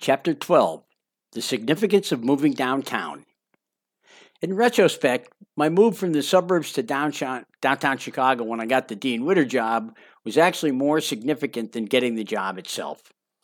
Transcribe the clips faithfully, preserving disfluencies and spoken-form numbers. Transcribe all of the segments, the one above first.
Chapter twelve, The Significance of Moving Downtown. In retrospect, my move from the suburbs to downtown, downtown Chicago when I got the Dean Witter job was actually more significant than getting the job itself.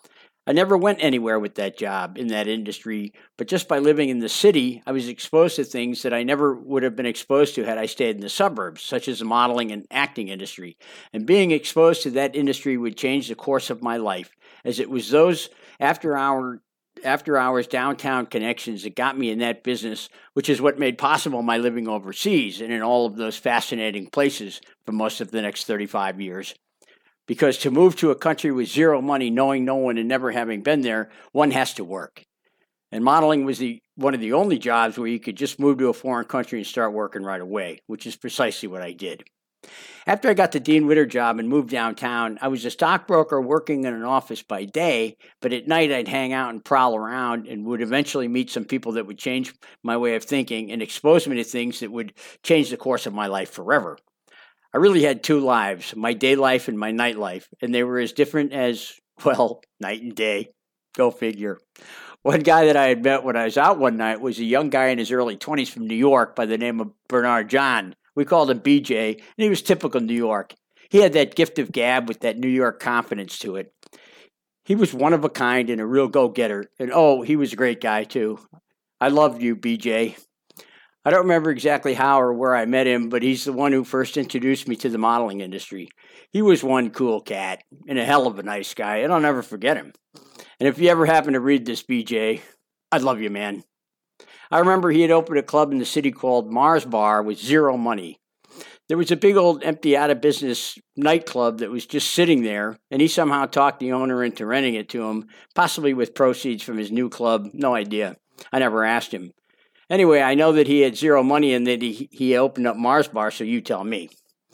I never went anywhere with that job in that industry, but just by living in the city, I was exposed to things that I never would have been exposed to had I stayed in the suburbs, such as the modeling and acting industry. And being exposed to that industry would change the course of my life, as it was those after-hour after hours downtown connections that got me in that business, which is what made possible my living overseas and in all of those fascinating places for most of the next thirty-five years. Because to move to a country with zero money, knowing no one and never having been there, one has to work. And modeling was the one of the only jobs where you could just move to a foreign country and start working right away, which is precisely what I did. After I got the Dean Witter job and moved downtown, I was a stockbroker working in an office by day, but at night I'd hang out and prowl around and would eventually meet some people that would change my way of thinking and expose me to things that would change the course of my life forever. I really had two lives, my day life and my night life, and they were as different as, well, night and day. Go figure. One guy that I had met when I was out one night was a young guy in his early twenties from New York by the name of Bernard John. We called him B J, and he was typical New York. He had that gift of gab with that New York confidence to it. He was one of a kind and a real go-getter, and oh, he was a great guy, too. I loved you, B J. I don't remember exactly how or where I met him, but he's the one who first introduced me to the modeling industry. He was one cool cat and a hell of a nice guy, and I'll never forget him. And if you ever happen to read this, B J, I love you, man. I remember he had opened a club in the city called Mars Bar with zero money. There was a big old empty out-of-business nightclub that was just sitting there, and he somehow talked the owner into renting it to him, possibly with proceeds from his new club. No idea. I never asked him. Anyway, I know that he had zero money and that he, he opened up Mars Bar, so you tell me.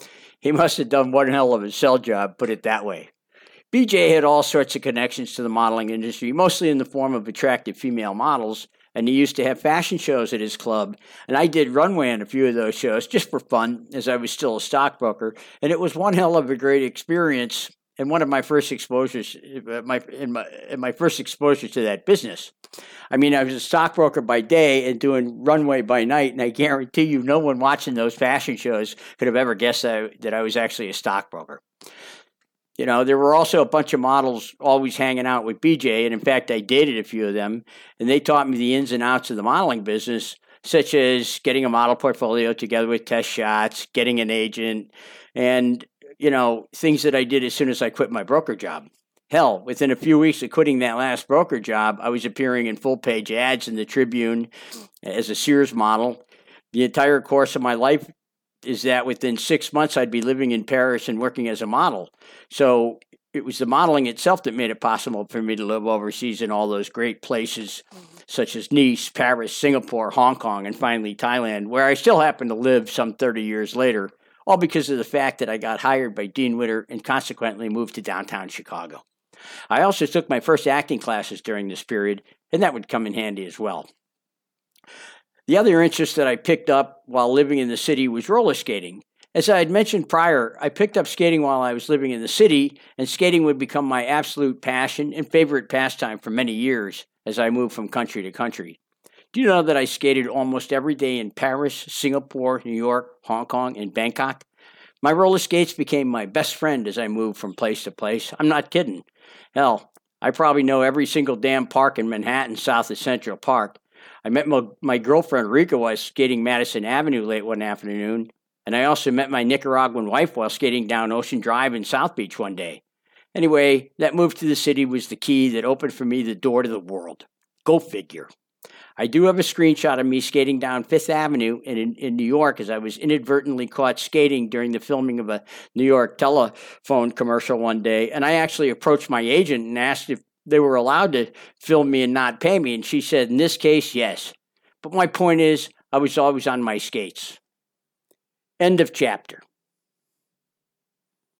He must have done one hell of a sell job, put it that way. B J had all sorts of connections to the modeling industry, mostly in the form of attractive female models, and he used to have fashion shows at his club, and I did runway on a few of those shows just for fun, as I was still a stockbroker, and it was one hell of a great experience and one of my first exposures, my in my in my first exposure to that business. I mean, I was a stockbroker by day and doing runway by night, and I guarantee you no one watching those fashion shows could have ever guessed that I, that I was actually a stockbroker. You know, there were also a bunch of models always hanging out with B J, and in fact, I dated a few of them, and they taught me the ins and outs of the modeling business, such as getting a model portfolio together with test shots, getting an agent, and, you know, things that I did as soon as I quit my broker job. Hell, within a few weeks of quitting that last broker job, I was appearing in full-page ads in the Tribune as a Sears model. The entire course of my life is that within six months I'd be living in Paris and working as a model. So it was the modeling itself that made it possible for me to live overseas in all those great places such as Nice, Paris, Singapore, Hong Kong, and finally Thailand, where I still happen to live some thirty years later, all because of the fact that I got hired by Dean Witter and consequently moved to downtown Chicago. I also took my first acting classes during this period, and that would come in handy as well. The other interest that I picked up while living in the city was roller skating. As I had mentioned prior, I picked up skating while I was living in the city, and skating would become my absolute passion and favorite pastime for many years as I moved from country to country. Do you know that I skated almost every day in Paris, Singapore, New York, Hong Kong, and Bangkok? My roller skates became my best friend as I moved from place to place. I'm not kidding. Hell, I probably know every single damn park in Manhattan south of Central Park. I met my, my girlfriend Rika while skating Madison Avenue late one afternoon, and I also met my Nicaraguan wife while skating down Ocean Drive in South Beach one day. Anyway, that move to the city was the key that opened for me the door to the world. Go figure. I do have a screenshot of me skating down Fifth Avenue in, in, in New York as I was inadvertently caught skating during the filming of a New York telephone commercial one day, and I actually approached my agent and asked if they were allowed to film me and not pay me, and she said, in this case, yes. But my point is, I was always on my skates. End of chapter.